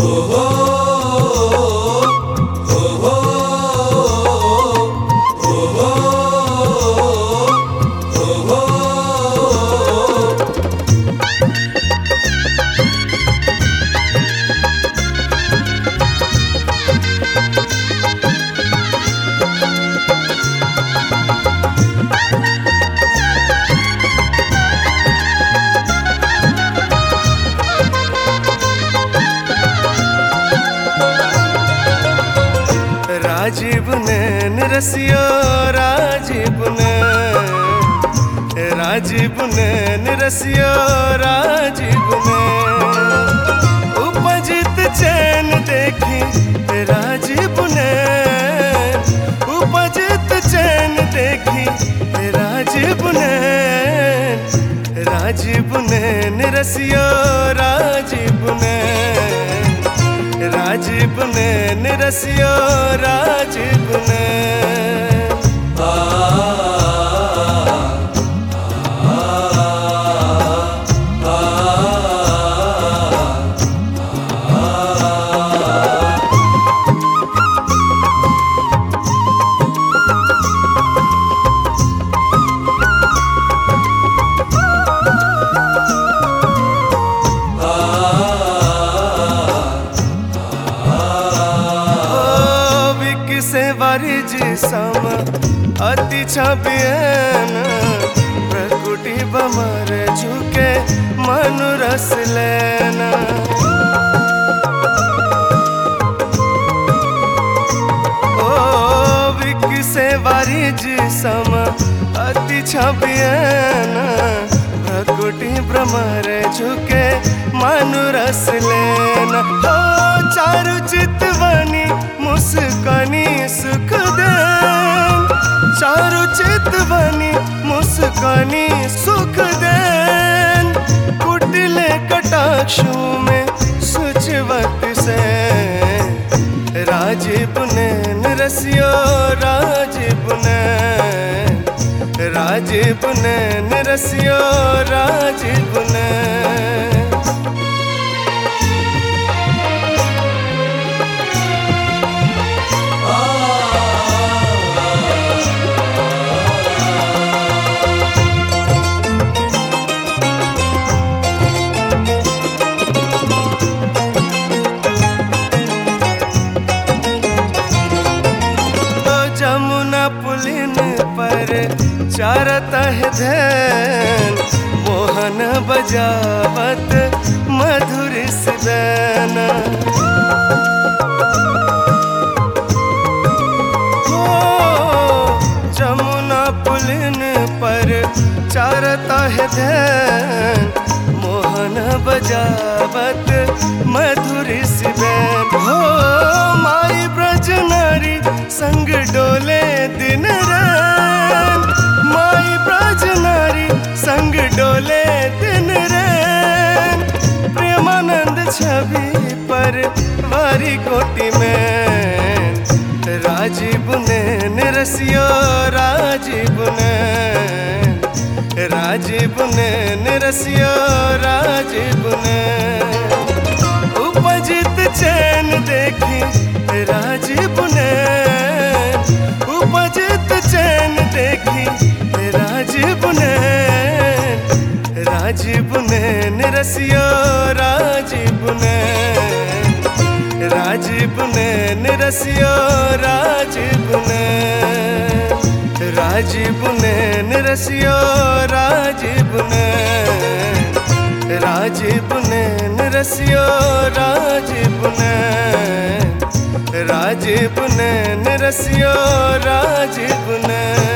राजीव नैन रसियो राजीव नैन रसियो राजीव नैन उपजित चैन देखी राजीव नैन उपजित चैन देखी राजीव नैन रसियो राजीव नैन रसियो राजीव नैन वारिजी सम अति छबियन प्रकुटी बमर झुके मनु रस लेना ओ विकसे वारिजी सम अति छबियन प्रकुटी भ्रमर झुके मनु रस लेना हो चारु चितवनी मुस्कानी सुख देन चारु चितवनी मुस्कानी सुख देन कुटिले कटाक्षों में सुचवत से राजीव नैन रसियो राजीव नैन रसियो राजीव नैन जमुना पुलिन पर चारता है धैन मोहन बजावत मधुर सिदैन जमुना पुलिन पर चारता है धैन मोहन बजावत मधुर सिदैन हो माई ब्रज नारी संग डोले दिन रैन माई ब्रज नारी संग डोले दिन रैन प्रेमानंद छवि पर वारी कोटि में राजीव नैन रसियो राजीव नैन रसियो राजीव नैन उपजित चैन देखी राजीव नैन उपजित चैन देखी राजीव नैन रसियो राजीव नैन रसियो राजीव नैन रसियो राजीव नैन रसियो राजीव नैन रसियो राजीव नैन